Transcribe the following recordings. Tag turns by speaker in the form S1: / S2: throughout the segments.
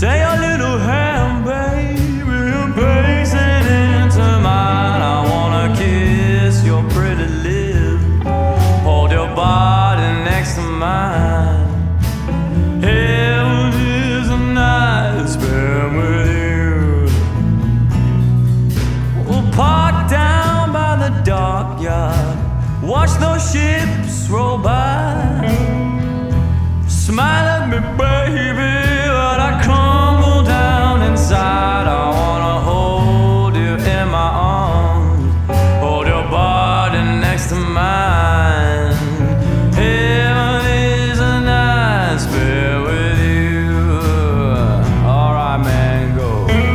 S1: Take your little hand, baby, and place it into mine. I wanna kiss your pretty lips, hold your body next to mine. Heaven is a night spent with you. We'll park down by the dockyard, watch those ships roll by. Smile at me, baby, but I crumble down inside. I wanna hold you in my arms, hold your body next to mine. Heaven is a night spent with you. Alright, man, go.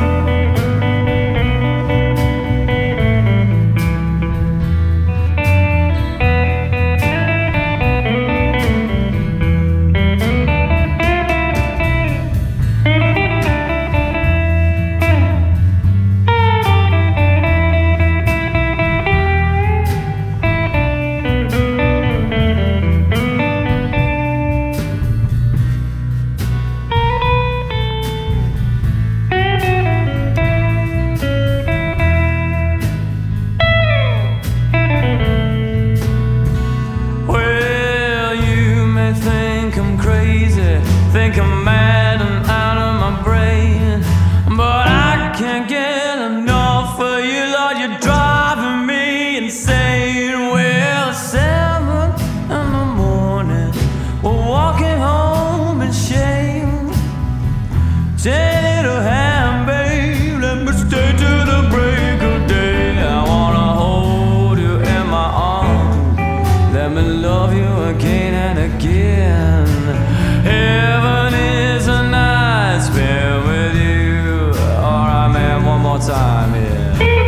S1: Think I'm mad and out of my brain, but I can't get enough of you, Lord. You're driving me insane. Well, 7 in the morning, we're walking home in shame. Take a little hand, babe, let me stay till the break of day. I wanna hold you in my arms, let me love you again and again. Heaven is a night spent with you. Alright, man, one more time, yeah.